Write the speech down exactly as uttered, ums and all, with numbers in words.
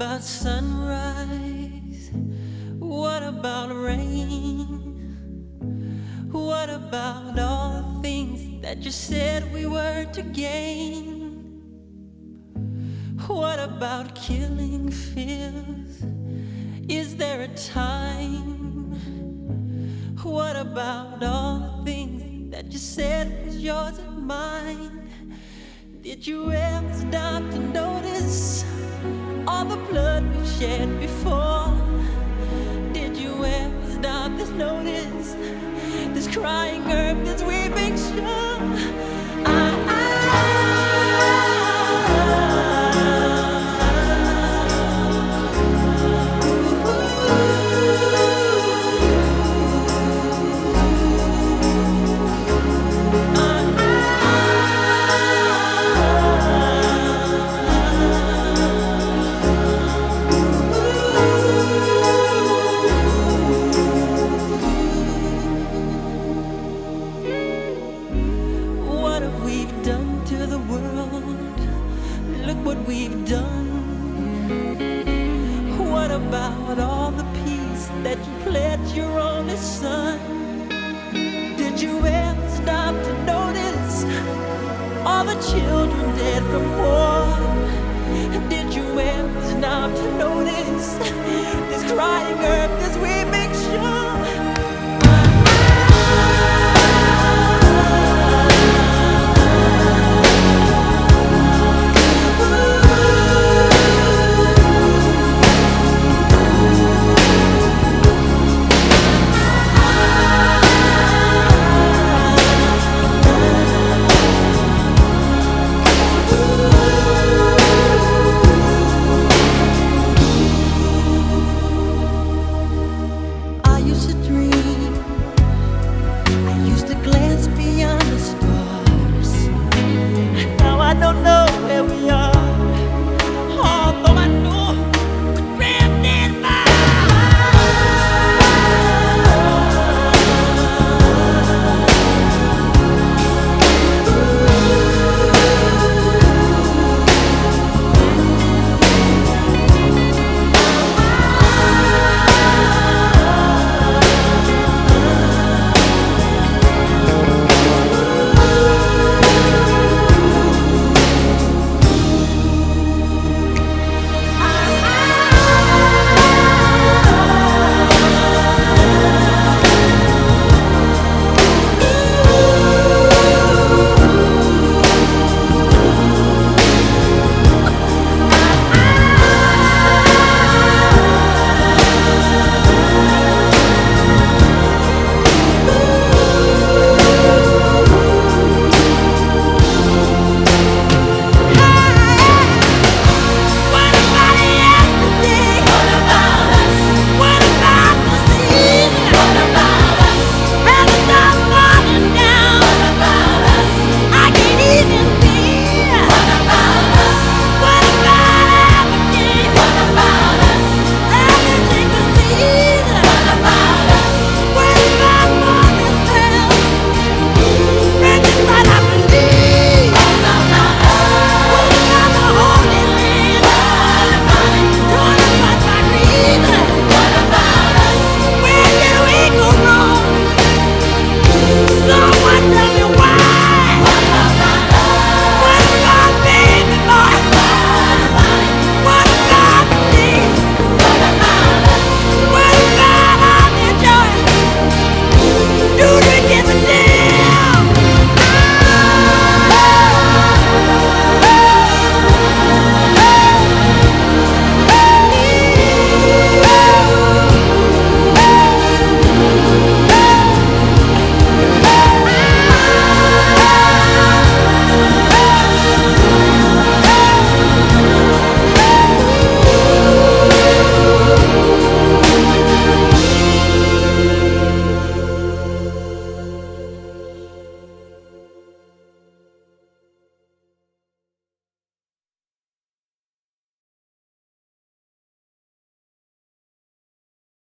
about sunrise? What about rain? What about all the things that you said we were to gain? What about killing fears? Is there a time? What about all the things that you said was yours and mine? Did you ever stop to notice all the blood we've shed before? Did you ever stop to notice this crying earth, this weeping shore? I, I what we've done. What about all the peace that you pledged your only son? Did you ever stop to notice all the children dead from war? Did you ever stop to notice this crying earth, this weird